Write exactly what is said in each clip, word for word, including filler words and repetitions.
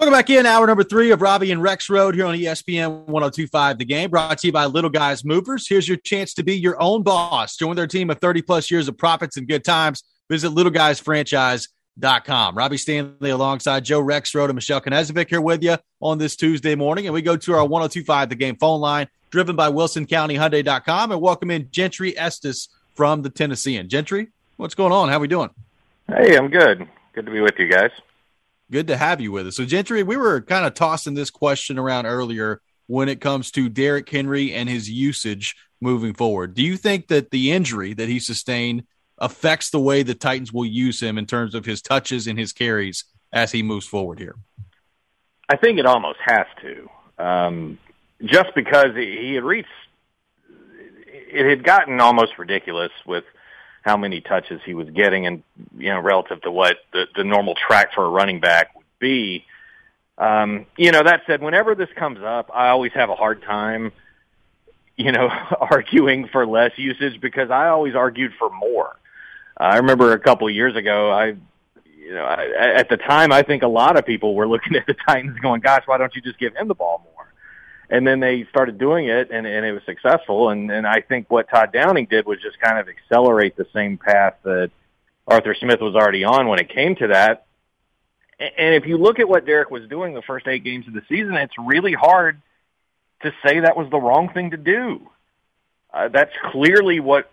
Welcome back in, hour number three of Robbie and Rex Road here on E S P N one oh two point five The Game, brought to you by Little Guys Movers. Here's your chance to be your own boss. Join their team of thirty-plus years of profits and good times. Visit little guys franchise dot com. Robbie Stanley alongside Joe Rexrode and Michelle Knezovic here with you on this Tuesday morning. And we go to our one oh two point five The Game phone line, driven by Wilson County Hyundai dot com, and welcome in Gentry Estes from the Tennessean. Gentry, what's going on? How we doing? Hey, I'm good. Good to be with you guys. Good to have you with us. So, Gentry, we were kind of tossing this question around earlier when it comes to Derrick Henry and his usage moving forward. Do you think that the injury that he sustained affects the way the Titans will use him in terms of his touches and his carries as he moves forward here? I think it almost has to. Um, just because he had reached – it had gotten almost ridiculous with – how many touches he was getting and, you know, relative to what the, the normal track for a running back would be. Um, you know, that said, whenever this comes up, I always have a hard time, you know, arguing for less usage because I always argued for more. Uh, I remember a couple of years ago, I, you know, I, at the time, I think a lot of people were looking at the Titans going, gosh, why don't you just give him the ball more? And then they started doing it, and, and it was successful. And, and I think what Todd Downing did was just kind of accelerate the same path that Arthur Smith was already on when it came to that. And if you look at what Derrick was doing the first eight games of the season, it's really hard to say that was the wrong thing to do. Uh, that's clearly what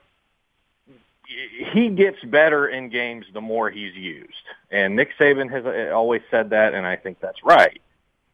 he gets better in games the more he's used. And Nick Saban has always said that, and I think that's right.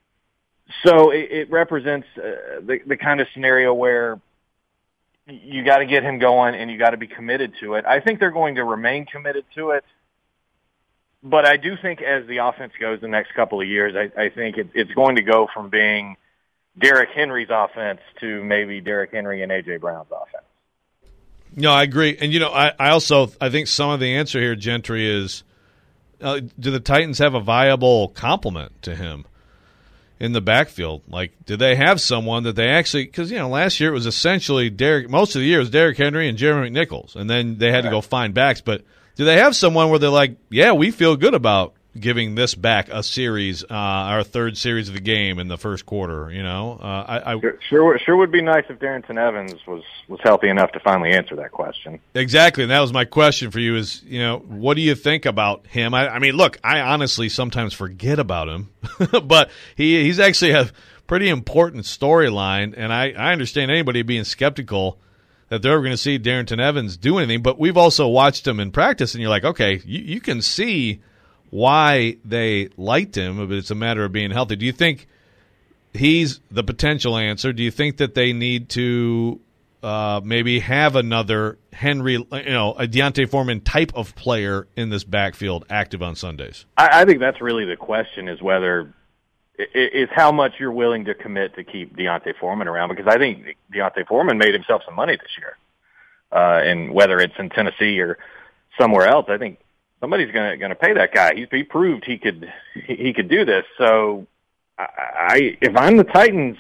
So it, it represents uh, the, the kind of scenario where you got to get him going and you got to be committed to it. I think they're going to remain committed to it. But I do think as the offense goes the next couple of years, I, I think it, it's going to go from being Derrick Henry's offense to maybe Derrick Henry and A J. Brown's offense. No, I agree. And, you know, I, I also I think some of the answer here, Gentry, is uh, do the Titans have a viable complement to him in the backfield? Like, do they have someone that they actually – because, you know, last year it was essentially Derrick – most of the year it was Derrick Henry and Jeremy McNichols, and then they had to go find backs. But do they have someone where they're like, yeah, we feel good about giving this back a series, uh, our third series of the game in the first quarter, you know? Uh, I, I sure, sure sure would be nice if Darrington Evans was, was healthy enough to finally answer that question. Exactly, and that was my question for you is, you know, what do you think about him? I, I mean, look, I honestly sometimes forget about him, but he he's actually a pretty important storyline, and I, I understand anybody being skeptical that they're ever going to see Darrington Evans do anything, but we've also watched him in practice, and you're like, okay, you, you can see why they liked him, but it's a matter of being healthy. Do you think he's the potential answer? Do you think that they need to uh, maybe have another Henry, you know, a D'Onta Foreman type of player in this backfield active on Sundays? I, I think that's really the question is whether is how much you're willing to commit to keep D'Onta Foreman around, because I think D'Onta Foreman made himself some money this year. Uh, and whether it's in Tennessee or somewhere else, I think somebody's going to pay that guy. He, he proved he could he, he could do this. So, I, I if I'm the Titans,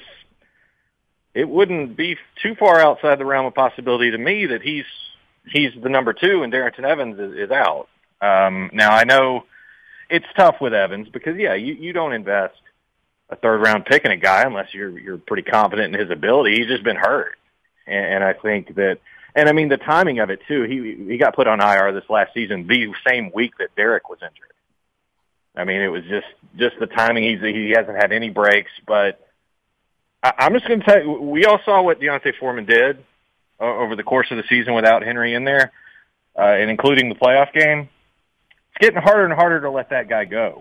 it wouldn't be too far outside the realm of possibility to me that he's he's the number two and Darrington Evans is, is out. Um, now I know it's tough with Evans because yeah, you, you don't invest a third round pick in a guy unless you're you're pretty confident in his ability. He's just been hurt, and, and I think that. And, I mean, the timing of it, too, he he got put on I R this last season the same week that Derrick was injured. I mean, it was just, just the timing. He's, he hasn't had any breaks. But I, I'm just going to tell you, we all saw what D'Onta Foreman did uh, over the course of the season without Henry in there, uh, and including the playoff game. It's getting harder and harder to let that guy go.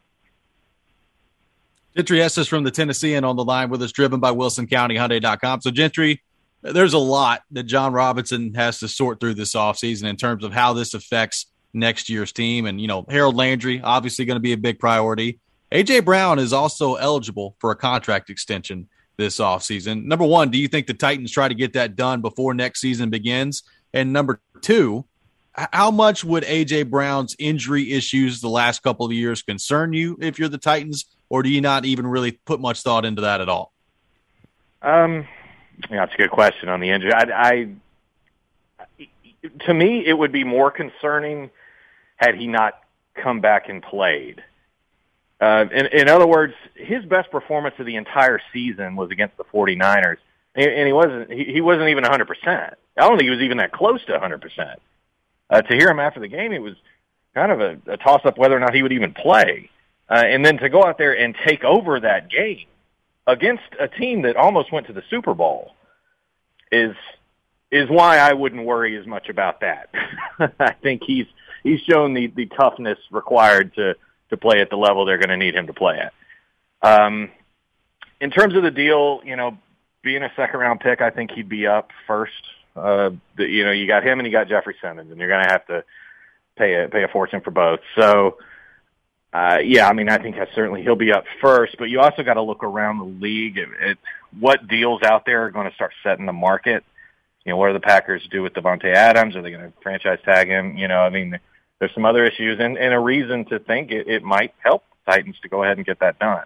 Gentry Estes from the Tennessean on the line with us, driven by Wilson County Hyundai dot com. So, Gentry, there's a lot that John Robinson has to sort through this offseason in terms of how this affects next year's team. And, you know, Harold Landry, obviously going to be a big priority. A J. Brown is also eligible for a contract extension this offseason. Number one, do you think the Titans try to get that done before next season begins? And number two, how much would A J. Brown's injury issues the last couple of years concern you if you're the Titans, or do you not even really put much thought into that at all? Um. Yeah, that's a good question on the injury. I, I, to me, it would be more concerning had he not come back and played. Uh, in, in other words, his best performance of the entire season was against the 49ers, and, and he wasn't he, he wasn't even one hundred percent. I don't think he was even that close to one hundred percent. Uh, to hear him after the game, it was kind of a, a toss-up whether or not he would even play. Uh, and then to go out there and take over that game against a team that almost went to the Super Bowl is is why I wouldn't worry as much about that. I think he's he's shown the, the toughness required to, to play at the level they're going to need him to play at. Um, in terms of the deal, you know, being a second-round pick, I think he'd be up first. Uh, the, you know, you got him and you got Jeffrey Simmons, and you're going to have to pay a, pay a fortune for both. So, uh, yeah, I mean, I think that certainly he'll be up first, but you also got to look around the league at, at what deals out there are going to start setting the market. You know, what do the Packers do with Devontae Adams? Are they going to franchise tag him? You know, I mean, there's some other issues and, and a reason to think it, it might help the Titans to go ahead and get that done.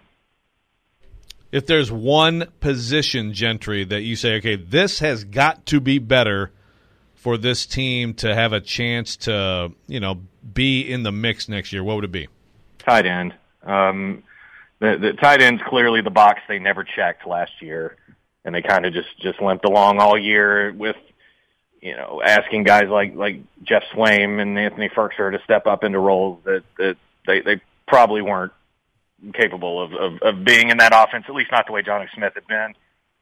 If there's one position, Gentry, that you say, okay, this has got to be better for this team to have a chance to, you know, be in the mix next year, what would it be? Tight end. Um, the, the tight end's clearly the box they never checked last year, and they kind of just, just limped along all year with, you know, asking guys like, like Jeff Swaim and Anthony Firkser to step up into roles that, that they, they probably weren't capable of, of, of being in that offense, at least not the way Jonnu Smith had been.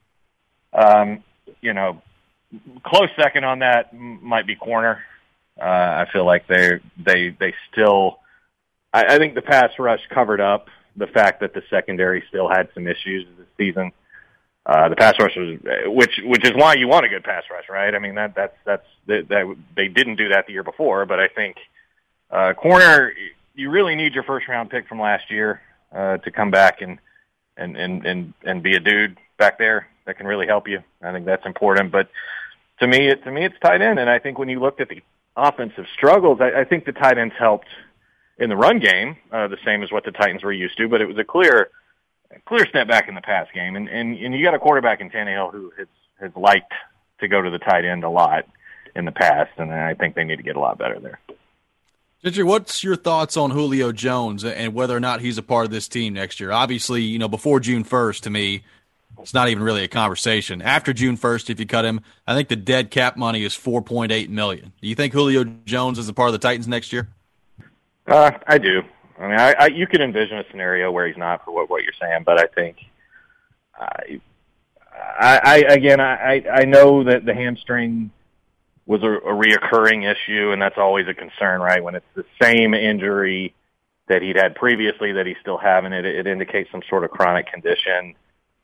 Um, you know, close second on that might be corner. Uh, I feel like they they they still. I, I think the pass rush covered up the fact that the secondary still had some issues this season. Uh, the pass rush was, which which is why you want a good pass rush, right? I mean that that's that's that, that they didn't do that the year before, but I think uh, corner, you really need your first round pick from last year uh, to come back and and and and and be a dude back there that can really help you. I think that's important, but. To me, it, to me, it's tight end, and I think when you looked at the offensive struggles, I, I think the tight ends helped in the run game, uh, the same as what the Titans were used to. But it was a clear, a clear step back in the pass game, and and, and you got a quarterback in Tannehill who has has liked to go to the tight end a lot in the past, and I think they need to get a lot better there. Gentry, what's your thoughts on Julio Jones and whether or not he's a part of this team next year? Obviously, you know, before June first, to me, it's not even really a conversation. After June first, if you cut him, I think the dead cap money is four point eight million dollars. Do you think Julio Jones is a part of the Titans next year? Uh, I do. I mean, I, I, you could envision a scenario where he's not for what, what you're saying, but I think, I, I, I again, I, I know that the hamstring was a, a reoccurring issue, and that's always a concern, right? When it's the same injury that he'd had previously that he's still having, it, it indicates some sort of chronic condition.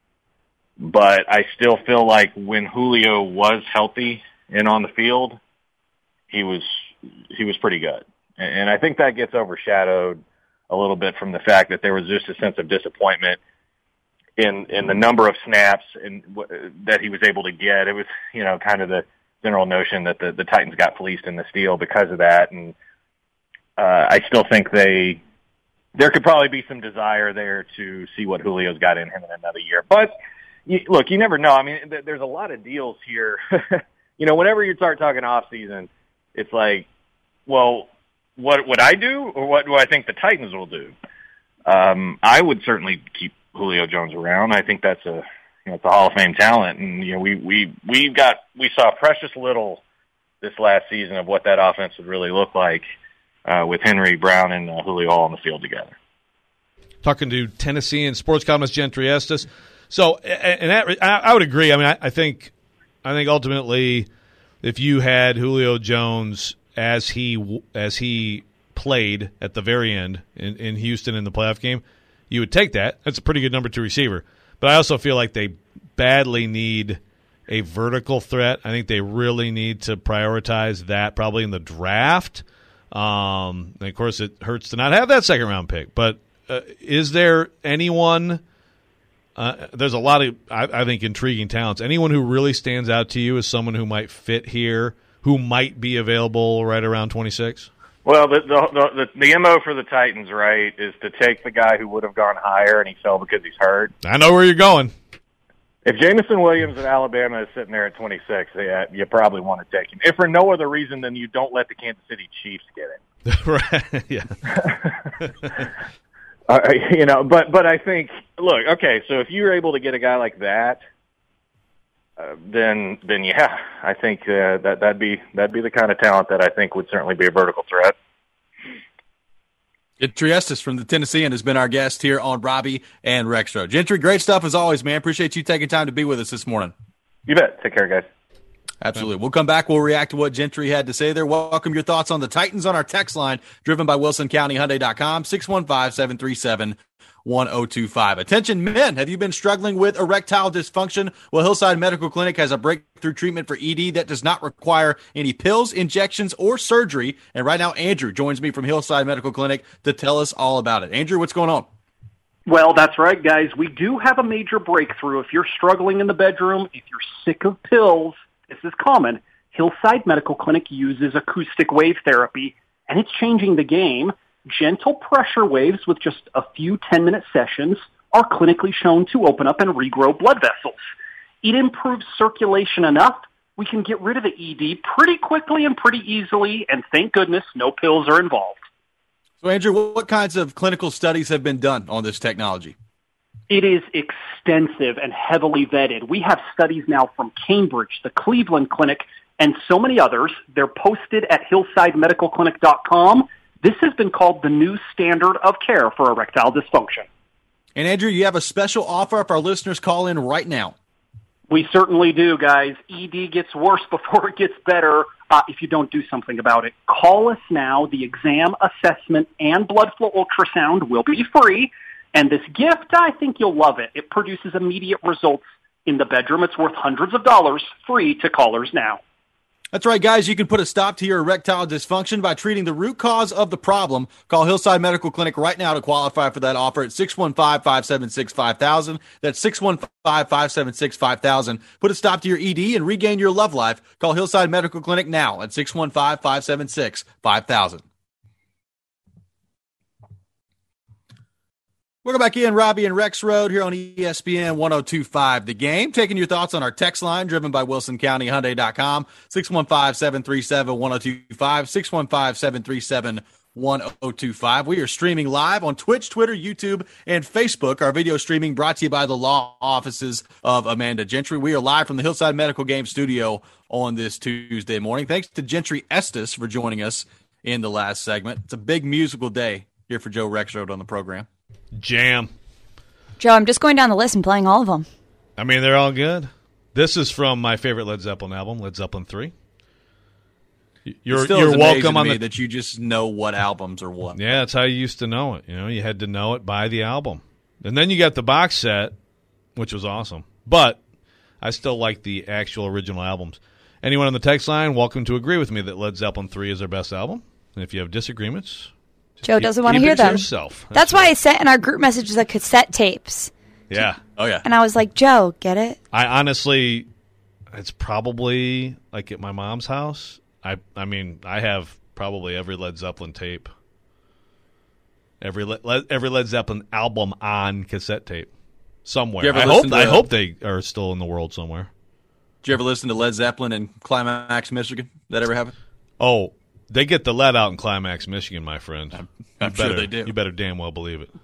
But I still feel like when Julio was healthy and on the field, he was he was pretty good. And I think that gets overshadowed a little bit from the fact that there was just a sense of disappointment in in the number of snaps and w- that he was able to get. It was, you know, kind of the general notion that the, the Titans got fleeced in this deal because of that. And uh, I still think they there could probably be some desire there to see what Julio's got in him in another year. But You, look, you never know. I mean, th- there's a lot of deals here. You know, whenever you start talking off season, it's like, well, what would I do, or what do I think the Titans will do? Um, I would certainly keep Julio Jones around. I think that's a, you know, it's a Hall of Fame talent, and you know, we we we got we saw precious little this last season of what that offense would really look like uh, with Henry Brown and uh, Julio all on the field together. Talking to Tennessean sports columnist Gentry Estes. So, and that, I would agree. I mean, I, I think, I think ultimately, if you had Julio Jones as he as he played at the very end in, in Houston in the playoff game, you would take that. That's a pretty good number two receiver. But I also feel like they badly need a vertical threat. I think they really need to prioritize that probably in the draft. Um, and of course, it hurts to not have that second round pick. But uh, is there anyone? Uh, there's a lot of, I, I think, intriguing talents. Anyone who really stands out to you as someone who might fit here, who might be available right around twenty-six? Well, the the, the the M O for the Titans, right, is to take the guy who would have gone higher and he fell because he's hurt. I know where you're going. If Jameson Williams at Alabama is sitting there at twenty-six, yeah, you probably want to take him. If for no other reason than you don't let the Kansas City Chiefs get him. Right, yeah. Uh, you know, but but I think, look, okay, so if you're able to get a guy like that, uh, then then yeah, I think uh, that that'd be that'd be the kind of talent that I think would certainly be a vertical threat. Gentry Estes from the Tennessean has been our guest here on Robbie and Rexroad. Gentry, great stuff as always, man. Appreciate you taking time to be with us this morning. You bet. Take care, guys. Absolutely. We'll come back. We'll react to what Gentry had to say there. Welcome your thoughts on the Titans on our text line, driven by Wilson County Hyundai dot com, six one five, seven three seven, one zero two five. Attention, men. Have you been struggling with erectile dysfunction? Well, Hillside Medical Clinic has a breakthrough treatment for E D that does not require any pills, injections, or surgery. And right now, Andrew joins me from Hillside Medical Clinic to tell us all about it. Andrew, what's going on? Well, that's right, guys. We do have a major breakthrough. If you're struggling in the bedroom, if you're sick of pills, this is common. Hillside Medical Clinic uses acoustic wave therapy, and it's changing the game. Gentle pressure waves with just a few ten-minute sessions are clinically shown to open up and regrow blood vessels. It improves circulation enough we can get rid of the E D pretty quickly and pretty easily, and thank goodness no pills are involved. So, Andrew, what kinds of clinical studies have been done on this technology? It is extensive and heavily vetted. We have studies now from Cambridge, the Cleveland Clinic, and so many others. They're posted at hillside medical clinic dot com. This has been called the new standard of care for erectile dysfunction. And, Andrew, you have a special offer if our listeners call in right now. We certainly do, guys. E D gets worse before it gets better uh, if you don't do something about it. Call us now. The exam, assessment, and blood flow ultrasound will be free. And this gift, I think you'll love it. It produces immediate results in the bedroom. It's worth hundreds of dollars, free to callers now. That's right, guys. You can put a stop to your erectile dysfunction by treating the root cause of the problem. Call Hillside Medical Clinic right now to qualify for that offer at six one five, five seven six, five thousand. That's six one five, five seven six, five thousand. Put a stop to your E D and regain your love life. Call Hillside Medical Clinic now at six one five, five seven six, five thousand. Welcome back in, Robbie and Rexroad here on E S P N one oh two point five The Game. Taking your thoughts on our text line, driven by Wilson County Hyundai dot com, six one five, seven three seven, one oh two five, six one five, seven three seven, one oh two five. We are streaming live on Twitch, Twitter, YouTube, and Facebook. Our video streaming brought to you by the law offices of Amanda Gentry. We are live from the Hillside Medical Game Studio on this Tuesday morning. Thanks to Gentry Estes for joining us in the last segment. It's a big musical day here for Joe Rexroad on the program. Jam. Joe, I'm just going down the list and playing all of them. I mean, they're all good. This is from my favorite Led Zeppelin album, Led Zeppelin three. You're, you're welcome on me the that you just know what albums are what. Yeah, that's how you used to know it. You know, you had to know it by the album, and then you got the box set, which was awesome. But I still like the actual original albums. Anyone on the text line, welcome to agree with me that Led Zeppelin three is their best album. And if you have disagreements, Joe keep, doesn't want to hear them. Yourself. That's, That's why right. I sent in our group messages the cassette tapes. Yeah. Oh, yeah. And I was like, Joe, get it? I honestly, it's probably like at my mom's house. I I mean, I have probably every Led Zeppelin tape, every Le- every Led Zeppelin album on cassette tape somewhere. I hope to, I hope they are still in the world somewhere. Did you ever listen to Led Zeppelin in Climax, Michigan? That ever happen? Oh, they get the lead out in Climax, Michigan, my friend. I'm, I'm better, sure they do. You better damn well believe it.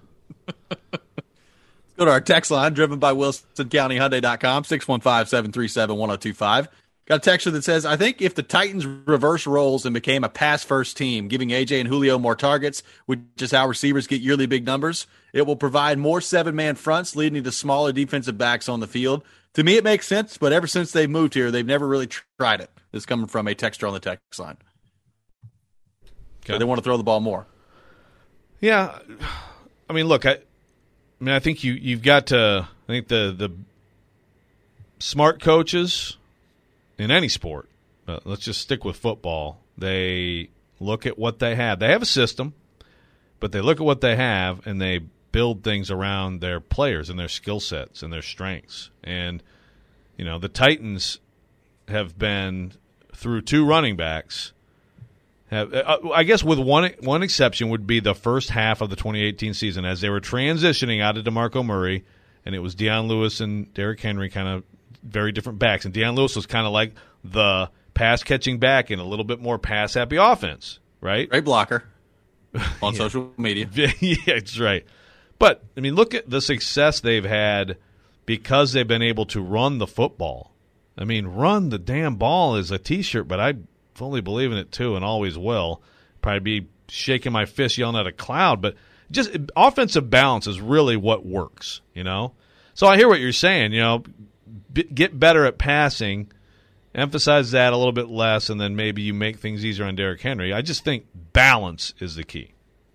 Go to our text line, driven by Wilson County Hyundai dot com, six one five, seven three seven, one oh two five. Got a texter that says, I think if the Titans reverse roles and became a pass-first team, giving A J and Julio more targets, which is how receivers get yearly big numbers, it will provide more seven-man fronts, leading to smaller defensive backs on the field. To me, it makes sense, but ever since they moved here, they've never really tried it. This is coming from a texter on the text line. Okay. So they want to throw the ball more. Yeah. I mean, look, I, I mean, I think you, you've got to – I think the, the smart coaches – in any sport, uh, let's just stick with football, they look at what they have. They have a system, but they look at what they have and they build things around their players and their skill sets and their strengths. And, you know, the Titans have been through two running backs. Have, uh, I guess with one one exception would be the first half of the twenty eighteen season as they were transitioning out of DeMarco Murray, and it was Deion Lewis and Derrick Henry kind of very different backs. And Deion Lewis was kind of like the pass-catching back in a little bit more pass-happy offense, right? Great blocker on yeah. social media. Yeah, that's right. But, I mean, look at the success they've had because they've been able to run the football. I mean, run the damn ball is a T-shirt, but I fully believe in it too and always will. Probably be shaking my fist yelling at a cloud, but just offensive balance is really what works, you know? So I hear what you're saying, you know, b- get better at passing, emphasize that a little bit less, and then maybe you make things easier on Derrick Henry. I just think balance is the key.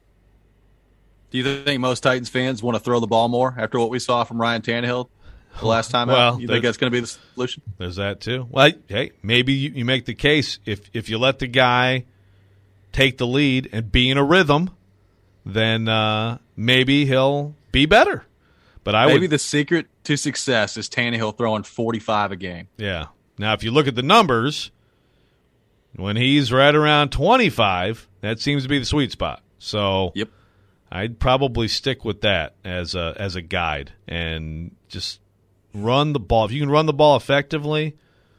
Do you think most Titans fans want to throw the ball more after what we saw from Ryan Tannehill the last time well, out? You think that's going to be the solution? There's that too. Well, hey, maybe you, you make the case if if you let the guy take the lead and be in a rhythm, then uh, maybe he'll be better. But I maybe would, the secret to success is Tannehill throwing forty-five a game. Yeah. Now, if you look at the numbers, when he's right around twenty-five, that seems to be the sweet spot. So yep. I'd probably stick with that as a as a guide and just run the ball. If you can run the ball effectively,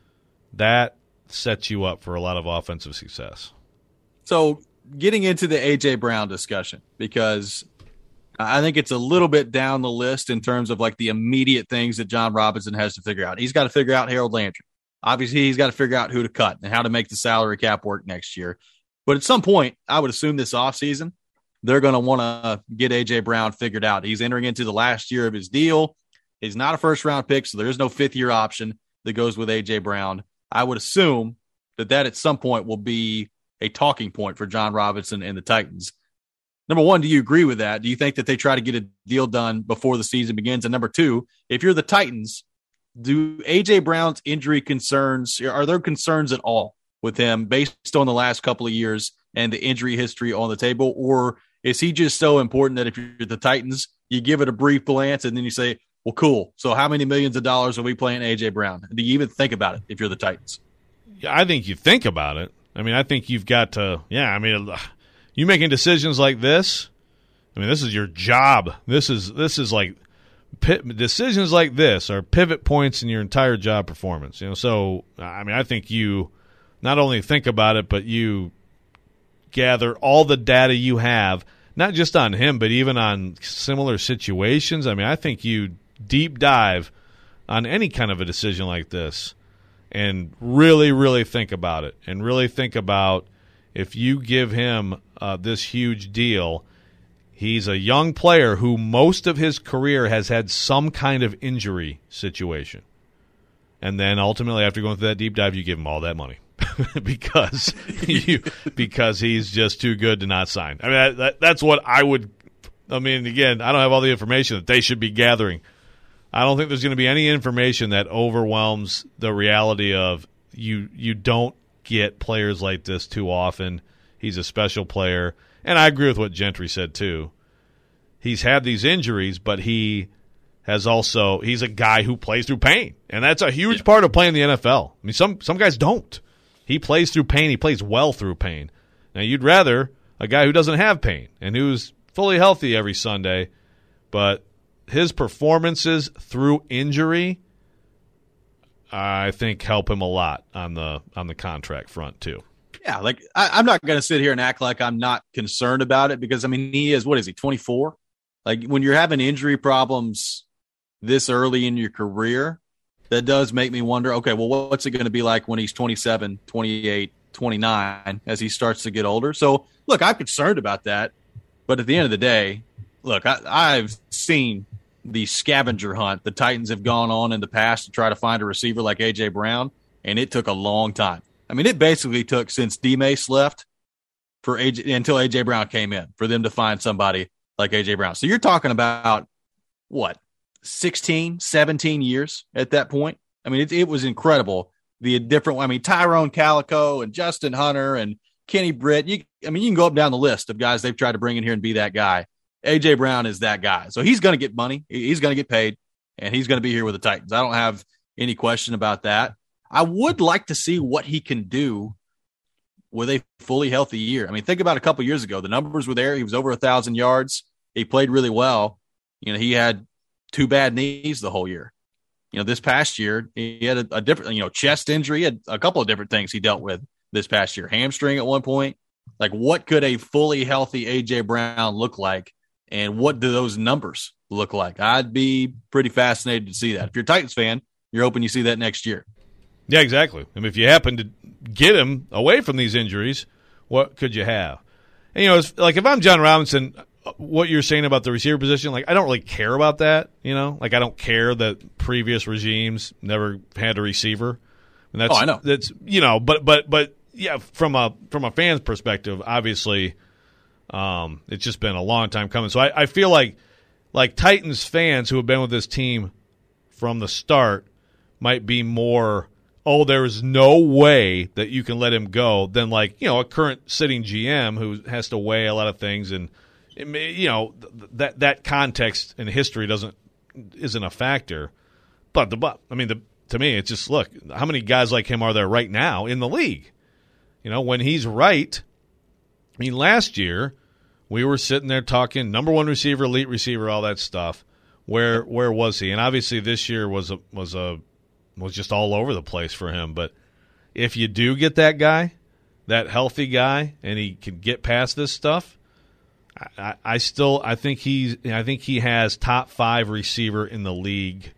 that sets you up for a lot of offensive success. So getting into the A J. Brown discussion, because I think it's a little bit down the list in terms of like the immediate things that John Robinson has to figure out. He's got to figure out Harold Landry. Obviously, he's got to figure out who to cut and how to make the salary cap work next year. But at some point, I would assume this offseason, they're going to want to get A J. Brown figured out. He's entering into the last year of his deal. He's not a first-round pick, so there is no fifth-year option that goes with A J. Brown. I would assume that that at some point will be a talking point for John Robinson and the Titans. Number one, do you agree with that? Do you think that they try to get a deal done before the season begins? And number two, if you're the Titans, do A J. Brown's injury concerns, are there concerns at all with him based on the last couple of years and the injury history on the table? Or is he just so important that if you're the Titans, you give it a brief glance and then you say, well, cool. So how many millions of dollars are we playing A J. Brown? Do you even think about it if you're the Titans? Yeah, I think you think about it. I mean, I think you've got to, yeah, I mean, you making decisions like this, I mean, this is your job. This is, this is like, decisions like this are pivot points in your entire job performance. You know, so, I mean, I think you not only think about it, but you gather all the data you have, not just on him, but even on similar situations. I mean, I think you deep dive on any kind of a decision like this and really, really think about it and really think about if you give him uh, this huge deal. He's a young player who most of his career has had some kind of injury situation. And then ultimately, after going through that deep dive, you give him all that money because you, because he's just too good to not sign. I mean, that, that, that's what I would – I mean, again, I don't have all the information that they should be gathering. I don't think there's going to be any information that overwhelms the reality of you you don't get players like this too often. He's a special player. And I agree with what Gentry said, too. He's had these injuries, but he has also – he's a guy who plays through pain. And that's a huge yeah. part of playing the N F L. I mean, some, some guys don't. He plays through pain. He plays well through pain. Now, you'd rather a guy who doesn't have pain and who's fully healthy every Sunday, but his performances through injury, I think, help him a lot on the on the contract front, too. Yeah, like I, I'm not going to sit here and act like I'm not concerned about it because, I mean, he is, what is he, twenty-four? Like when you're having injury problems this early in your career, that does make me wonder, okay, well, what's it going to be like when he's twenty-seven, twenty-eight, twenty-nine as he starts to get older? So, look, I'm concerned about that. But at the end of the day, look, I, I've seen the scavenger hunt the Titans have gone on in the past to try to find a receiver like A J. Brown, and it took a long time. I mean, it basically took since D-Mace left for A J until A J. Brown came in for them to find somebody like A J. Brown. So you're talking about, what, sixteen, seventeen years at that point? I mean, it, it was incredible. The different, I mean, Tyrone Calico and Justin Hunter and Kenny Britt. You, I mean, you can go up down the list of guys they've tried to bring in here and be that guy. A J. Brown is that guy. So he's going to get money. He's going to get paid, and he's going to be here with the Titans. I don't have any question about that. I would like to see what he can do with a fully healthy year. I mean, think about a couple years ago. The numbers were there. He was over one thousand yards. He played really well. You know, he had two bad knees the whole year. You know, this past year, he had a, a different, you know, chest injury. He had a couple of different things he dealt with this past year. Hamstring at one point. Like, what could a fully healthy A J. Brown look like And what do those numbers look like? I'd be pretty fascinated to see that. If you're a Titans fan, you're hoping you see that next year. Yeah, exactly. I mean, if you happen to get him away from these injuries, what could you have? And, you know, it's like if I'm John Robinson, what you're saying about the receiver position, like I don't really care about that, you know? Like I don't care that previous regimes never had a receiver. And that's, oh, I know. That's, you know, but, but, but, yeah, from a from a fan's perspective, obviously, um, it's just been a long time coming. So I, I feel like like Titans fans who have been with this team from the start might be more, oh, there's no way that you can let him go, than like, you know, a current sitting G M who has to weigh a lot of things, and it may, you know, that that context and history doesn't isn't a factor. But the but I mean, the, to me, it's just look, how many guys like him are there right now in the league? You know, when he's right, I mean, last year we were sitting there talking number one receiver, elite receiver, all that stuff. Where where was he? And obviously this year was a was a was just all over the place for him. But if you do get that guy, that healthy guy, and he can get past this stuff, I, I, I still I think he's I think he has top five receiver in the league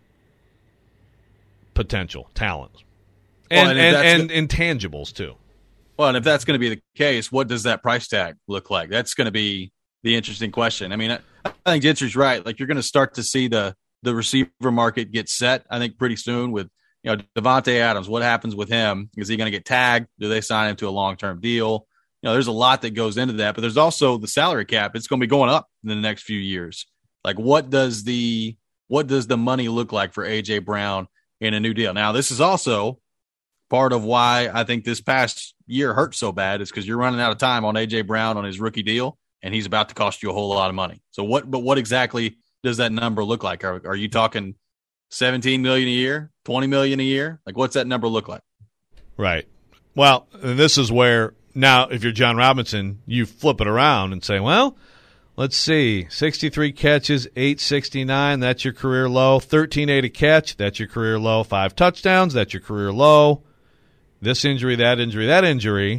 potential, talent, and well, and, and, and intangibles too. Well, and if that's going to be the case, what does that price tag look like? That's going to be the interesting question. I mean, I, I think Gentry's right. Like, you're going to start to see the the receiver market get set, I think, pretty soon with, you know, Devontae Adams. What happens with him? Is he going to get tagged? Do they sign him to a long-term deal? You know, there's a lot that goes into that, but there's also the salary cap. It's going to be going up in the next few years. Like, what does the what does the money look like for A J Brown in a new deal? Now, this is also part of why I think this past year hurt so bad, is because you're running out of time on A J Brown on his rookie deal, and he's about to cost you a whole lot of money. So what, but what exactly does that number look like? Are, are you talking seventeen million dollars a year, twenty million dollars a year? Like, what's that number look like? Right. Well, and this is where now, if you're John Robinson, you flip it around and say, well, let's see, sixty-three catches, eight sixty-nine, that's your career low. thirteen eight a catch, that's your career low. Five touchdowns, that's your career low. This injury, that injury, that injury.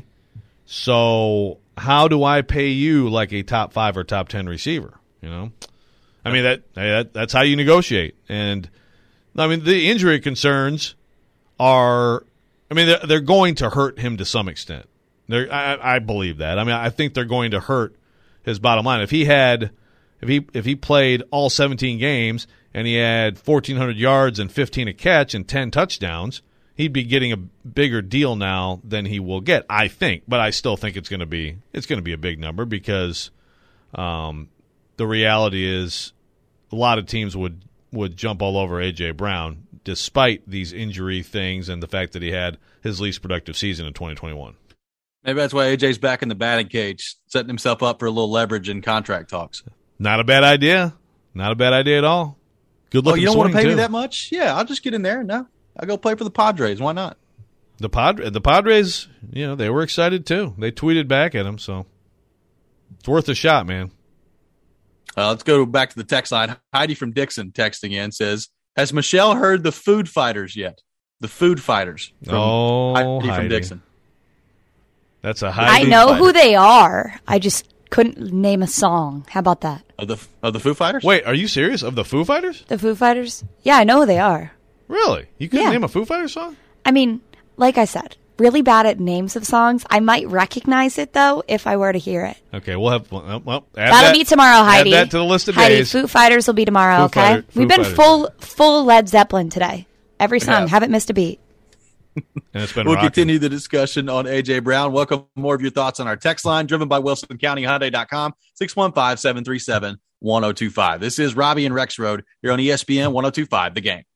So how do I pay you like a top five or top ten receiver? You know, I mean, that, that that's how you negotiate. And I mean, the injury concerns are, I mean, they're, they're going to hurt him to some extent. They're, I, I believe that. I mean, I think they're going to hurt his bottom line. If he had, if he if he played all seventeen games and he had fourteen hundred yards and fifteen a catch and ten touchdowns, he'd be getting a bigger deal now than he will get, I think. But I still think it's going to be it's going to be a big number, because um, the reality is a lot of teams would would jump all over A J Brown despite these injury things and the fact that he had his least productive season in twenty twenty-one. Maybe that's why A J's back in the batting cage, setting himself up for a little leverage in contract talks. Not a bad idea. Not a bad idea at all. Good looking. Oh, you don't want to pay too. me that much? Yeah, I'll just get in there. No, I'll go play for the Padres. Why not? The Padres, the Padres, you know, they were excited too. They tweeted back at him, so it's worth a shot, man. Uh, let's go back to the text line. Heidi from Dixon texting in says, "Has Michelle heard the Food Fighters yet?" The Food Fighters. From oh, Heidi, Heidi from Dixon. That's a high. I know who they are. I just couldn't name a song. How about that? Of the of the Foo Fighters? Wait, are you serious? Of the Foo Fighters? The Foo Fighters? Yeah, I know who they are. Really? You couldn't Yeah. name a Foo Fighters song? I mean, like I said, really bad at names of songs. I might recognize it, though, if I were to hear it. Okay, we'll have. Well, well add That'll that, be tomorrow, Heidi. Add that to the list of Heidi, days. Foo Fighters will be tomorrow, Foo okay? Fighter- Foo We've been Fighters. full full Led Zeppelin today. Every song. Yeah. Haven't missed a beat. And it's been We'll rocking. continue the discussion on A J Brown. Welcome more of your thoughts on our text line, driven by Wilson County Hyundai dot com, six one five, seven three seven, one oh two five. This is Robbie and Rex Road here on E S P N one oh two five, The Game.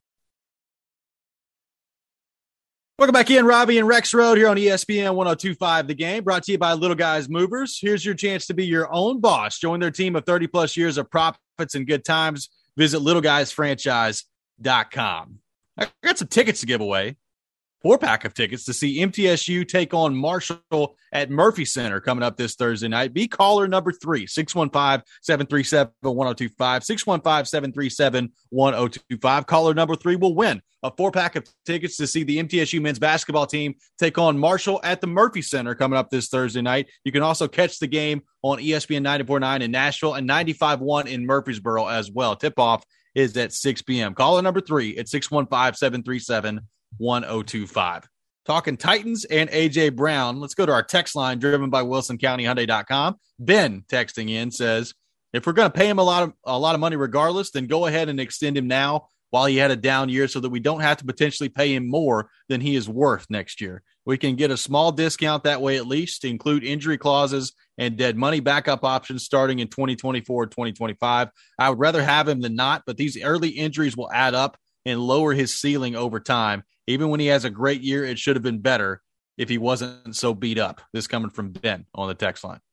Welcome back in, Robbie and Rex Road here on E S P N one oh two five, The Game, brought to you by Little Guys Movers. Here's your chance to be your own boss. Join their team of thirty plus years of profits and good times. Visit little guys franchise dot com. I got some tickets to give away four-pack of tickets to see M T S U take on Marshall at Murphy Center coming up this Thursday night. Be caller number three, six one five, seven three seven, one oh two five, six one five, seven three seven, one oh two five. Caller number three will win a four-pack of tickets to see the M T S U men's basketball team take on Marshall at the Murphy Center coming up this Thursday night. You can also catch the game on E S P N ninety-four point nine in Nashville and ninety-five point one in Murfreesboro as well. Tip-off is at six p.m. Caller number three at six one five, seven three seven, one oh two five. Talking Titans and A J Brown. Let's go to our text line driven by Wilson County Hyundai dot com. Ben texting in says, if we're going to pay him a lot of a lot of money regardless, then go ahead and extend him now while he had a down year so that we don't have to potentially pay him more than he is worth next year. We can get a small discount that way at least to include injury clauses and dead money backup options starting in twenty twenty-four, twenty twenty-five. I would rather have him than not, but these early injuries will add up and lower his ceiling over time. Even when he has a great year, it should have been better if he wasn't so beat up. This coming from Ben on the text line.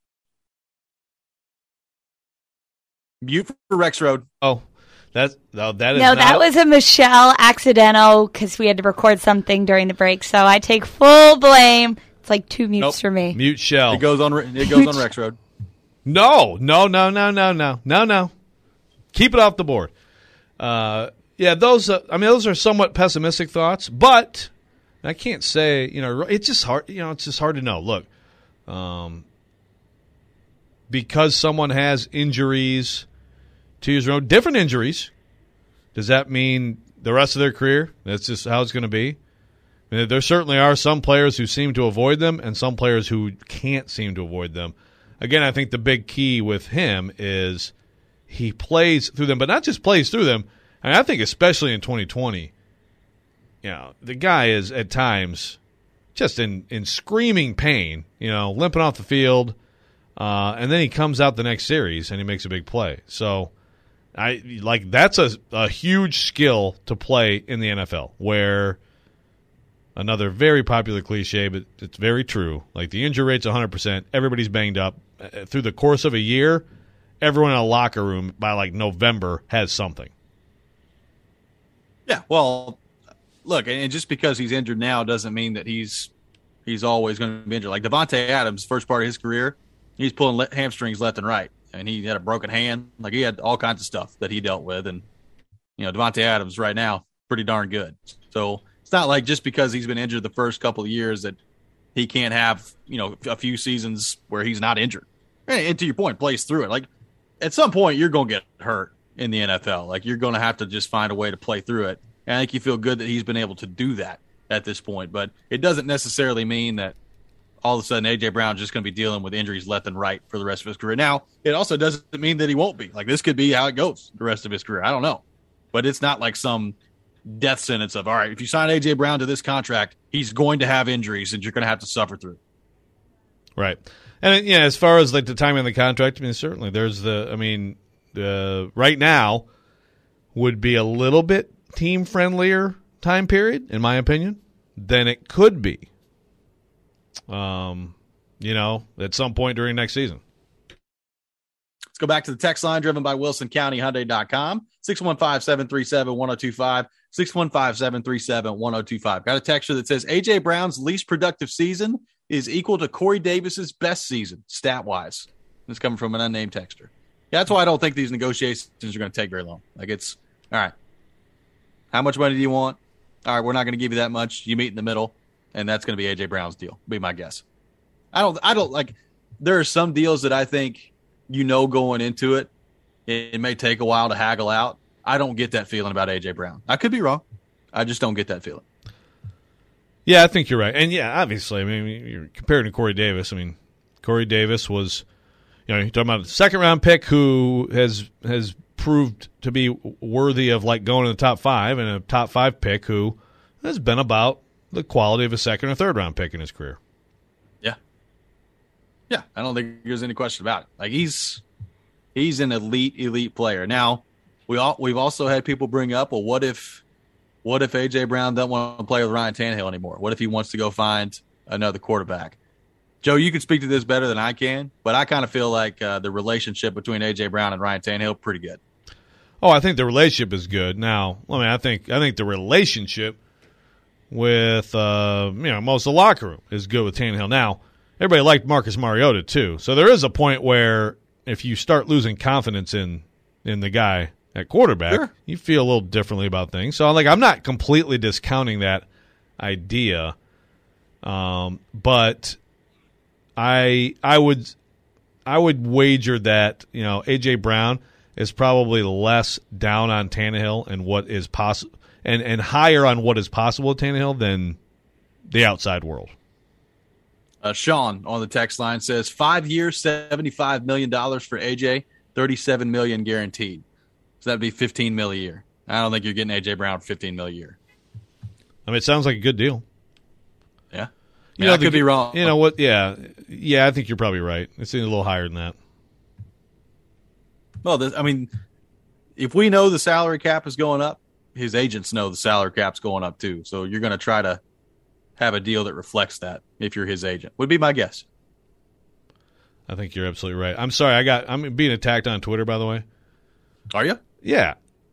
Mute for Rex Road. Oh, that's no, that is no, not... that was a Michelle accidental because we had to record something during the break. So I take full blame. It's like two mutes Nope. for me. Mute Shell. It goes on. It goes on Rex Road. No, no, no, no, no, no, no, no. Keep it off the board. Uh, yeah, those. Uh, I mean, those are somewhat pessimistic thoughts, but I can't say. You know, it's just hard. You know, it's just hard to know. Look, um, because someone has injuries, two years in a row, different injuries. Does that mean the rest of their career? That's just how it's going to be. I mean, there certainly are some players who seem to avoid them, and some players who can't seem to avoid them. Again, I think the big key with him is he plays through them, but not just plays through them. And I think especially in twenty twenty, you know, the guy is at times just in, in screaming pain, you know, limping off the field, uh, and then he comes out the next series and he makes a big play. So, I like that's a, a huge skill to play in the N F L, where another very popular cliche, but it's very true. Like the injury rate's one hundred percent. Everybody's banged up. Through the course of a year, everyone in a locker room by like November has something. Yeah, well, look, and just because he's injured now doesn't mean that he's he's always going to be injured. Like Devontae Adams, first part of his career, he's pulling le- hamstrings left and right, and he had a broken hand. Like he had all kinds of stuff that he dealt with, and you know, Devontae Adams right now pretty darn good. So it's not like just because he's been injured the first couple of years that he can't have, you know, a few seasons where he's not injured. And to your point, plays through it. Like at some point, you're going to get hurt in the N F L. Like you're going to have to just find a way to play through it. And I think you feel good that he's been able to do that at this point. But it doesn't necessarily mean that all of a sudden A J Brown's just going to be dealing with injuries left and right for the rest of his career. Now, it also doesn't mean that he won't be. Like this could be how it goes the rest of his career. I don't know. But it's not like some death sentence of, all right, if you sign A J Brown to this contract, he's going to have injuries and you're going to have to suffer through. Right. And, yeah, as far as like the timing of the contract, I mean, certainly there's the, I mean, uh, right now would be a little bit team-friendlier time period, in my opinion, than it could be, um, you know, at some point during next season. Let's go back to the text line driven by Wilson County Hyundai dot com, six one five, seven three seven, one oh two five, six one five, seven three seven, one oh two five. Got a texture that says A J Brown's least productive season is equal to Corey Davis's best season, stat-wise. This coming from an unnamed texter. Yeah, that's why I don't think these negotiations are going to take very long. Like it's, all right, how much money do you want? All right, we're not going to give you that much. You meet in the middle, and that's going to be A J Brown's deal, be my guess. I don't, I don't, like, there are some deals that I think, you know, going into it, it, it may take a while to haggle out. I don't get that feeling about A J Brown. I could be wrong. I just don't get that feeling. Yeah, I think you're right. And, yeah, obviously, I mean, you're comparing to Corey Davis. I mean, Corey Davis was, you know, you're talking about a second-round pick who has has proved to be worthy of, like, going in the top five, and a top five pick who has been about the quality of a second- or third-round pick in his career. Yeah. Yeah, I don't think there's any question about it. Like, he's he's an elite, elite player. Now, we all, we've also had people bring up, well, what if – What if A J Brown doesn't want to play with Ryan Tannehill anymore? What if he wants to go find another quarterback? Joe, you can speak to this better than I can, but I kind of feel like uh, the relationship between A J Brown and Ryan Tannehill pretty good. Oh, I think the relationship is good. Now, I mean, I think I think the relationship with, uh, you know, most of the locker room is good with Tannehill. Now, everybody liked Marcus Mariota too. So there is a point where if you start losing confidence in, in the guy at quarterback, sure. you feel a little differently about things. So, like, I'm not completely discounting that idea, um, but I I would I would wager that, you know, A J Brown is probably less down on Tannehill and what is possible, and and higher on what is possible with Tannehill than the outside world. Uh, Sean on the text line says five years, seventy-five million dollars for A J, thirty-seven million dollars guaranteed. So that'd be fifteen mil a year. I don't think you're getting A J Brown for fifteen mil a year. I mean, it sounds like a good deal. Yeah. You yeah, know, I could the, be wrong. You know what? Yeah. Yeah, I think you're probably right. It's a little higher than that. Well, this, I mean, if we know the salary cap is going up, his agents know the salary cap's going up too. So you're going to try to have a deal that reflects that if you're his agent. Would be my guess. I think you're absolutely right. I'm sorry. I got. I'm being attacked on Twitter, by the way. Are you? Yeah.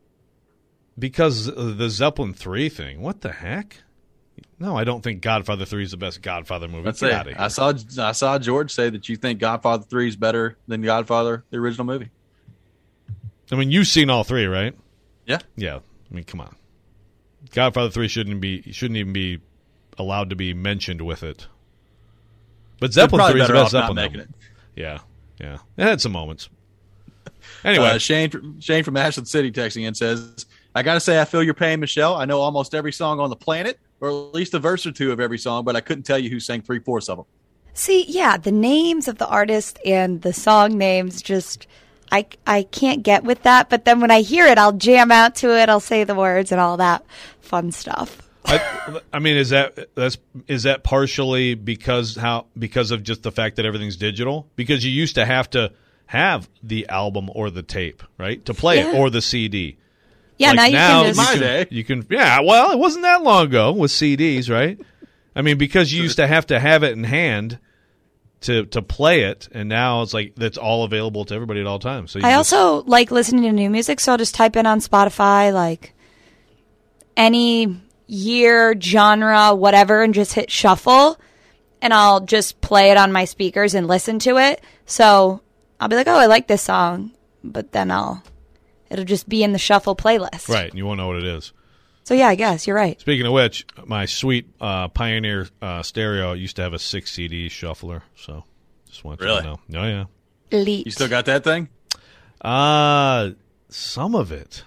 Because the Zeppelin three thing. What the heck? No, I don't think Godfather three is the best Godfather movie. Let's Get say out of here. I saw I saw George say that you think Godfather three is better than Godfather, the original movie. I mean, you've seen all three, right? Yeah. Yeah. I mean, come on. Godfather three shouldn't be shouldn't even be allowed to be mentioned with it. But Zeppelin three is the best Zeppelin making album. it. Yeah. Yeah. It had some moments. Anyway, uh, Shane Shane from Ashland City texting in says, I got to say I feel your pain, Michelle. I know almost every song on the planet, or at least a verse or two of every song, but I couldn't tell you who sang three-fourths of them. See, yeah, the names of the artist and the song names just, I, I can't get with that. But then when I hear it, I'll jam out to it. I'll say the words and all that fun stuff. I, I mean, is that that's is that partially because how because of just the fact that everything's digital? Because you used to have to have the album or the tape, right, to play Yeah. it, or the C D. Yeah, Like now you now, can you just. My can, day. you can, yeah. Well, it wasn't that long ago with C Ds, right? I mean, because you used to have to have it in hand to to play it, and now it's like that's all available to everybody at all times. So you I just- also like listening to new music, so I'll just type in on Spotify, like, any year, genre, whatever, and just hit shuffle, and I'll just play it on my speakers and listen to it. So I'll be like, oh, I like this song, but then I'll, it'll just be in the shuffle playlist. right, and you won't know what it is. So yeah, I guess you're right. Speaking of which, my sweet uh, Pioneer uh, stereo used to have a six C D shuffler, so just want you Really? to know. Oh yeah. Elite. You still got that thing? Uh some of it.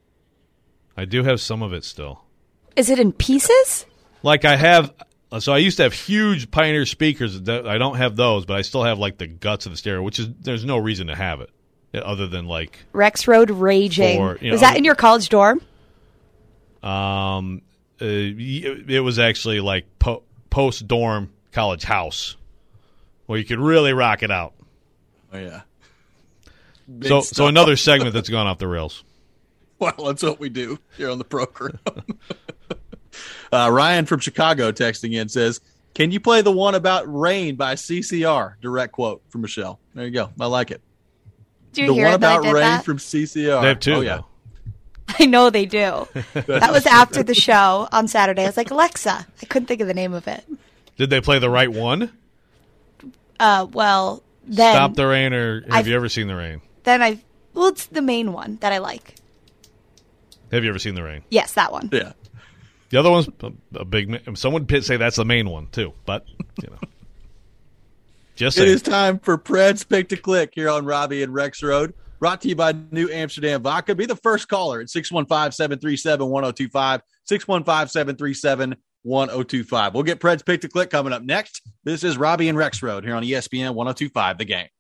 I do have some of it still. Is it in pieces? Like I have, so I used to have huge Pioneer speakers. That I don't have those, but I still have like the guts of the stereo, which is there's no reason to have it other than like Rex Road Raging. For, you know, Was that in your college dorm? um, uh, it was actually like po- post dorm college house where you could really rock it out. Oh, yeah. Big So, stuff. so another segment that's gone off the rails. Well, that's what we do here on the program. uh, Ryan from Chicago texting in says, can you play the one about rain by C C R? Direct quote from Michelle. There you go. I like it. Do you The hear one that I about did rain that? from C C R. They have two. Oh, yeah. though. I know they do. That was after the show on Saturday. I was like, Alexa. I couldn't think of the name of it. Did they play the right one? Uh, well, then Stop the Rain, or have I've- you ever seen the rain? then I well, it's the main one that I like. Have you ever seen the rain? Yes, that one. Yeah. The other one's a, a big. ma- Someone would say that's the main one too, but you know, just It saying. is time for Pred's Pick to Click here on Robbie and Rex Road. Brought to you by New Amsterdam Vodka. Be the first caller at six one five, seven three seven, one oh two five, six one five, seven three seven, one oh two five. We'll get Pred's Pick to Click coming up next. This is Robbie and Rex Road here on E S P N one oh two five, The Game.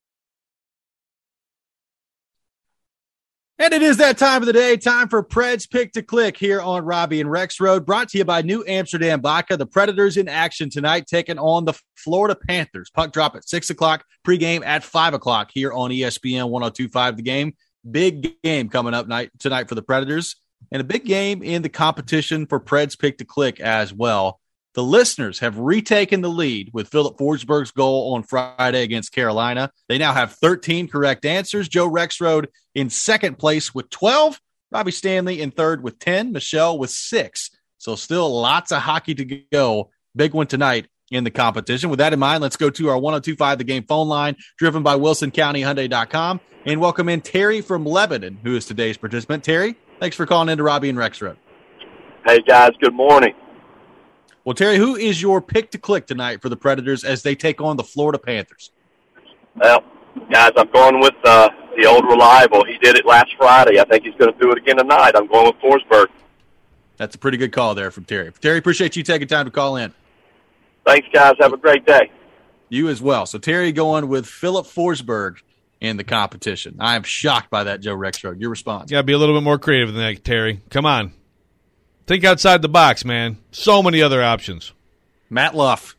And it is that time of the day, time for Pred's Pick to Click here on Robbie and Rex Road, brought to you by New Amsterdam Vodka. The Predators in action tonight, taking on the Florida Panthers. Puck drop at six o'clock, pregame at five o'clock here on E S P N one oh two five, The Game. Big game coming up night tonight for the Predators, and a big game in the competition for Pred's Pick to Click as well. The listeners have retaken the lead with Philip Forsberg's goal on Friday against Carolina. They now have thirteen correct answers. Joe Rexroad in second place with twelve. Robbie Stanley in third with ten. Michelle with six. So still lots of hockey to go. Big one tonight in the competition. With that in mind, let's go to our one oh two point five The Game phone line, driven by Wilson County Hyundai dot com, and welcome in Terry from Lebanon, who is today's participant. Terry, thanks for calling into Robbie and Rexroad. Hey, guys, good morning. Well, Terry, who is your pick to click tonight for the Predators as they take on the Florida Panthers? Well, guys, I'm going with uh, the old reliable. He did it last Friday. I think he's going to do it again tonight. I'm going with Forsberg. That's a pretty good call there from Terry. Terry, appreciate you taking time to call in. Thanks, guys. Have a great day. You as well. So Terry going with Philip Forsberg in the competition. I am shocked by that, Joe Rexroad. Your response? Got to be a little bit more creative than that, Terry. Come on. Think outside the box, man. So many other options. Matt Luff.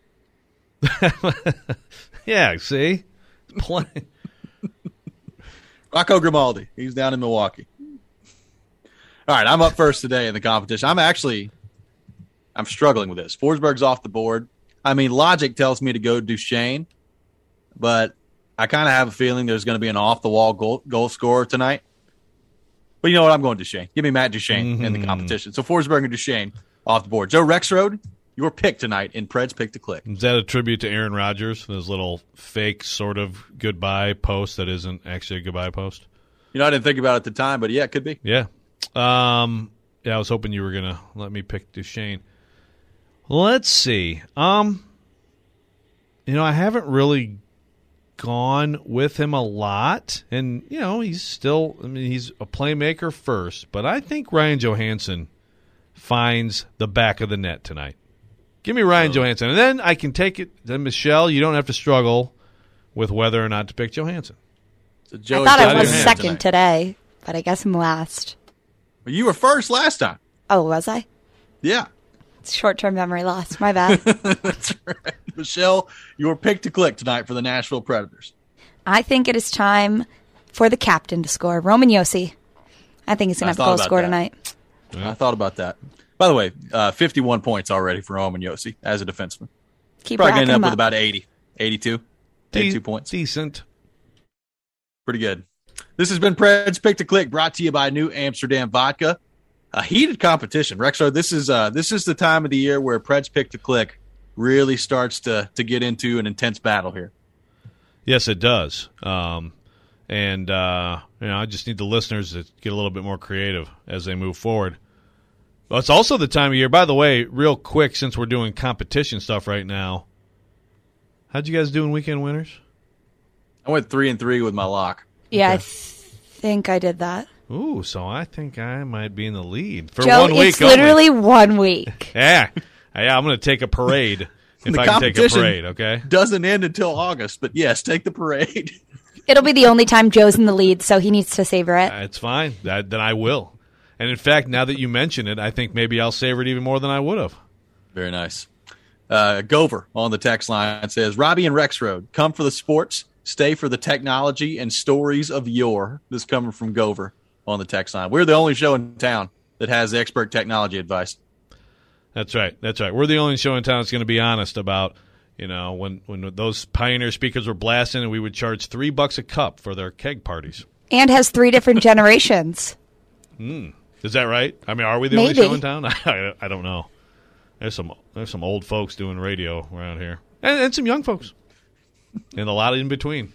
Yeah, see? Plenty. Rocco Grimaldi. He's down in Milwaukee. All right, I'm up first today in the competition. I'm actually – I'm struggling with this. Forsberg's off the board. I mean, logic tells me to go Duchesne, but I kind of have a feeling there's going to be an off-the-wall goal, goal scorer tonight. But you know what? I'm going Duchesne. Give me Matt Duchesne mm-hmm. in the competition. So Forsberg and Duchesne off the board. Joe Rexroad, your pick tonight in Pred's Pick to Click. Is that a tribute to Aaron Rodgers, his little fake sort of goodbye post that isn't actually a goodbye post? You know, I didn't think about it at the time, but yeah, it could be. Yeah. Um, yeah, I was hoping you were going to let me pick Duchesne. Let's see. Um, you know, I haven't really gone with him a lot, and you know, he's still. I mean, he's a playmaker first, but I think Ryan Johansson finds the back of the net tonight. Give me Ryan oh. Johansson, and then I can take it. Then Michelle, you don't have to struggle with whether or not to pick Johansson. So Joe, I thought I was second tonight. today, but I guess I'm last. Well, you were first last time. Oh, was I? Yeah. Short-term memory loss. My bad. That's right. Michelle, your pick to click tonight for the Nashville Predators. I think it is time for the captain to score. Roman Josi. I think he's going to have a goal score that. tonight. Yeah. I thought about that. By the way, uh, fifty-one points already for Roman Josi as a defenseman. Keep Probably going to end up, up with about eighty, eighty-two, De- eighty-two points. Decent. Pretty good. This has been Pred's Pick to Click, brought to you by New Amsterdam Vodka. A heated competition, Rexo. This is uh, this is the time of the year where Pred's Pick to Click really starts to to get into an intense battle here. Yes, it does. Um, and uh, you know, I just need the listeners to get a little bit more creative as they move forward. Well, it's also the time of year. By the way, real quick, since we're doing competition stuff right now, how'd you guys do in Weekend Winners? I went three and three with my lock. Yeah, okay. I th- think I did that. Ooh, so I think I might be in the lead for Joe, one week. It's literally only. one week. Yeah, yeah. I'm going to take a parade if I can take a parade. Okay, doesn't end until August, but yes, take the parade. It'll be the only time Joe's in the lead, so he needs to savor it. Uh, it's fine. That, then I will. And in fact, now that you mention it, I think maybe I'll savor it even more than I would have. Very nice. Uh, Gover on the text line says, Robbie and Rexroad, come for the sports, stay for the technology and stories of yore. This coming from Gover on the text line. We're the only show in town that has expert technology advice. That's right. That's right. We're the only show in town that's going to be honest about, you know, when, when those Pioneer speakers were blasting and we would charge three bucks a cup for their keg parties. And has three different generations. Hmm. Is that right? I mean, are we the Maybe. only show in town? I, I don't know. There's some there's some old folks doing radio around here, and, and some young folks, and a lot in between.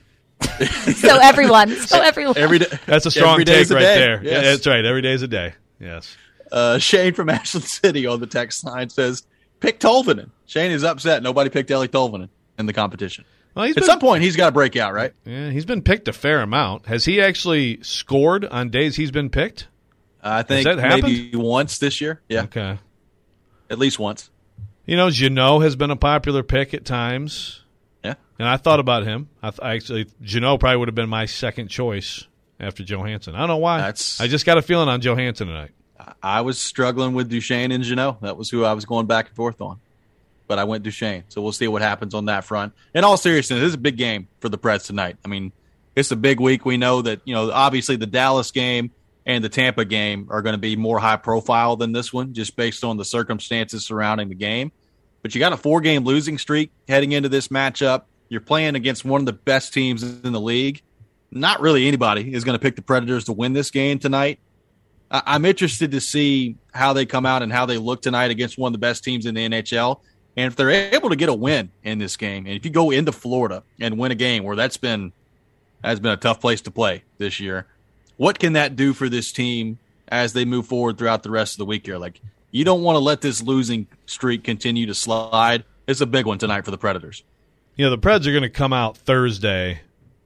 So everyone, so everyone. Every day, that's a strong take right day. there. Yes. Yeah, that's right. Every day's a day. Yes. Uh, Shane from Ashland City on the text line says, "Pick Tolvanen." Shane is upset. Nobody picked Ellie Tolvanen in the competition. Well, he's At been, some point, he's got to break out, right? Yeah, he's been picked a fair amount. Has he actually scored on days he's been picked? I think Has that maybe once this year. Yeah. Okay. At least once. You know, Jeannot has been a popular pick at times. Yeah. And I thought about him. I, th- I actually, Jeannot probably would have been my second choice after Johansson. I don't know why. That's, I just got a feeling on Johansson tonight. I was struggling with Duchesne and Jeannot. That was who I was going back and forth on. But I went Duchesne. So we'll see what happens on that front. In all seriousness, this is a big game for the Preds tonight. I mean, it's a big week. We know that, you know, obviously the Dallas game and the Tampa game are going to be more high profile than this one, just based on the circumstances surrounding the game. But you got a four-game losing streak heading into this matchup. You're playing against one of the best teams in the league. Not really anybody is going to pick the Predators to win this game tonight. I- I'm interested to see how they come out and how they look tonight against one of the best teams in the N H L. And if they're able to get a win in this game, and if you go into Florida and win a game where that's been has been a tough place to play this year, what can that do for this team as they move forward throughout the rest of the week here? Like, you don't want to let this losing streak continue to slide. It's a big one tonight for the Predators. You know, the Preds are going to come out Thursday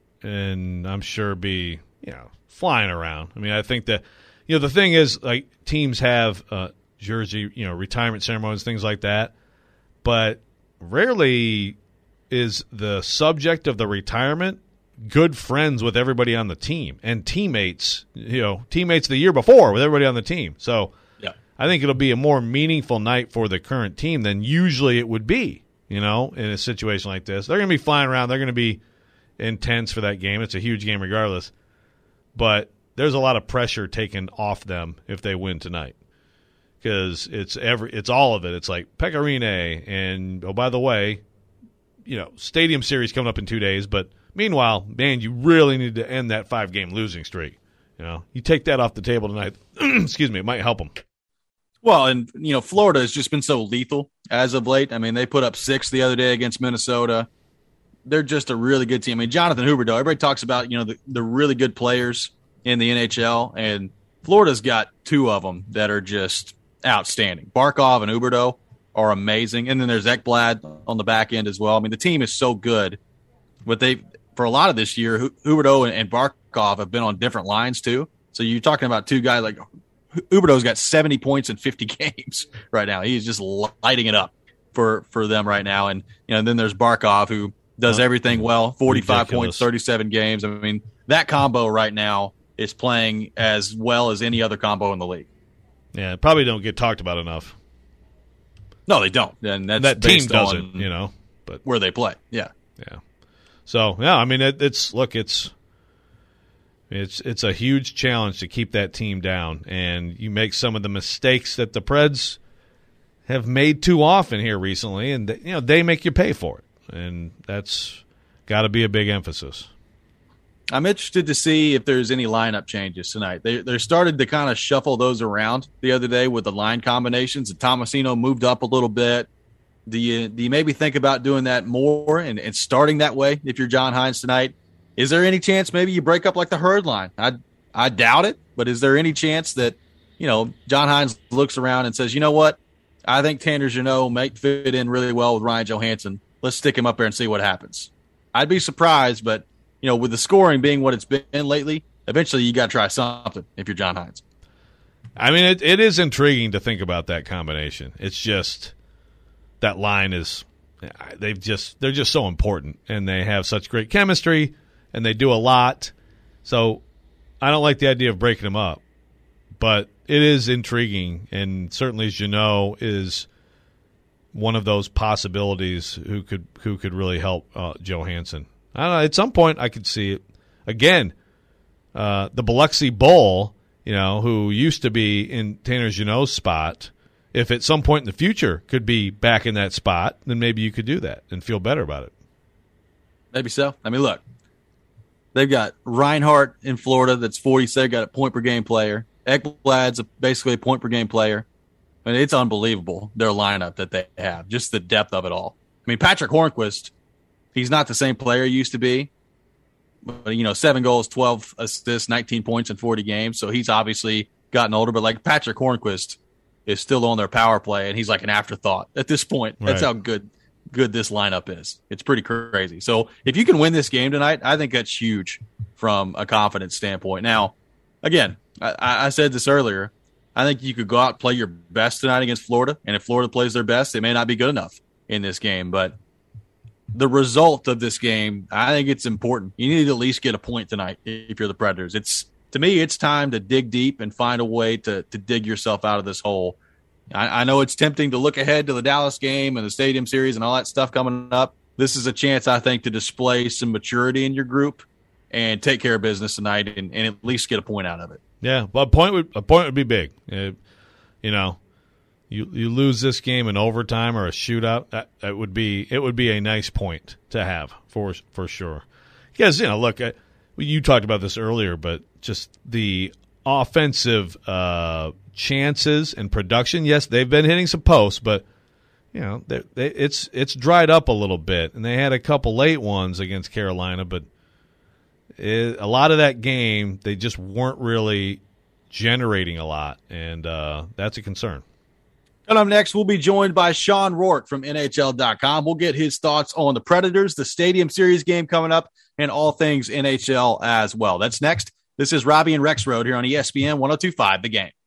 and I'm sure be, you know, flying around. I mean, I think that, you know, the thing is, like, teams have uh, jersey, you know, retirement ceremonies, things like that. But rarely is the subject of the retirement good friends with everybody on the team and teammates, you know, teammates the year before with everybody on the team. So yeah. I think it'll be a more meaningful night for the current team than usually it would be, you know, in a situation like this. They're going to be flying around. They're going to be intense for that game. It's a huge game regardless. But there's a lot of pressure taken off them if they win tonight. Because it's every, it's all of it. It's like Pekka Rinne, and oh, by the way, you know, Stadium Series coming up in two days. But meanwhile, man, you really need to end that five-game losing streak. You know, you take that off the table tonight. Excuse me, it might help them. Well, and you know, Florida has just been so lethal as of late. I mean, they put up six the other day against Minnesota. They're just a really good team. I mean, Jonathan Huberdeau. Everybody talks about, you know, the, the really good players in the N H L, and Florida's got two of them that are just outstanding. Barkov and Huberdeau are amazing, and then there's Ekblad on the back end as well. I mean, the team is so good, but they for a lot of this year, Huberdeau and Barkov have been on different lines too. So you're talking about two guys like Huberdeau's got seventy points in fifty games right now. He's just lighting it up for for them right now, and you know, and then there's Barkov who does everything well. forty-five Ridiculous. points, thirty-seven games. I mean, that combo right now is playing as well as any other combo in the league. Yeah, probably don't get talked about enough. No, they don't. And that's that team based doesn't, on you know, but where they play. Yeah. Yeah. So, yeah, I mean, it, it's look, it's it's it's a huge challenge to keep that team down, and you make some of the mistakes that the Preds have made too often here recently, and you know, they make you pay for it, and that's got to be a big emphasis. I'm interested to see if there's any lineup changes tonight. They they started to kind of shuffle those around the other day with the line combinations. And Tomasino moved up a little bit. Do you do you maybe think about doing that more and, and starting that way if you're John Hynes tonight? Is there any chance maybe you break up like the Herd line? I I doubt it, but is there any chance that, you know, John Hynes looks around and says, you know what, I think Tanner Jeannot might fit in really well with Ryan Johansson. Let's stick him up there and see what happens. I'd be surprised, but you know, with the scoring being what it's been lately, eventually you got to try something if you're John Hynes. I mean, it, it is intriguing to think about that combination. It's just that line is they've just they're just so important, and they have such great chemistry, and they do a lot. So I don't like the idea of breaking them up, but it is intriguing, and certainly Jeannot is one of those possibilities who could who could really help uh, Johansson. I don't know. At some point, I could see it. Again, uh, the Biloxi Bowl, you know, who used to be in Tanner Jeannot's spot, if at some point in the future could be back in that spot, then maybe you could do that and feel better about it. Maybe so. I mean, look, they've got Reinhart in Florida that's forty-seven, got a point-per-game player. Ekblad's a, basically a point-per-game player. I mean, it's unbelievable, their lineup that they have, just the depth of it all. I mean, Patrick Hornquist, he's not the same player he used to be. But, you know, seven goals, twelve assists, nineteen points in forty games. So he's obviously gotten older. But, like, Patrick Hornquist is still on their power play, and he's like an afterthought at this point. That's Right. how good good this lineup is. It's pretty crazy. So if you can win this game tonight, I think that's huge from a confidence standpoint. Now, again, I, I said this earlier. I think you could go out and play your best tonight against Florida. And if Florida plays their best, they may not be good enough in this game. But the result of this game, I think it's important. You need to at least get a point tonight if you're the Predators. It's to me, it's time to dig deep and find a way to to dig yourself out of this hole. I, I know it's tempting to look ahead to the Dallas game and the Stadium Series and all that stuff coming up. This is a chance, I think, to display some maturity in your group and take care of business tonight and, and at least get a point out of it. Yeah, well, a point would a point would be big. Uh, you know, you you lose this game in overtime or a shootout, that, that would be it would be a nice point to have for for sure. Because you know, look, I, you talked about this earlier, but just the offensive uh, chances and production. Yes, they've been hitting some posts, but you know they, they, it's it's dried up a little bit, and they had a couple late ones against Carolina, but it, a lot of that game they just weren't really generating a lot, and uh, that's a concern. And up next, we'll be joined by Sean Rourke from N H L dot com. We'll get his thoughts on the Predators, the Stadium Series game coming up, and all things N H L as well. That's next. This is Robbie and Rex Road here on E S P N one oh two point five The Game.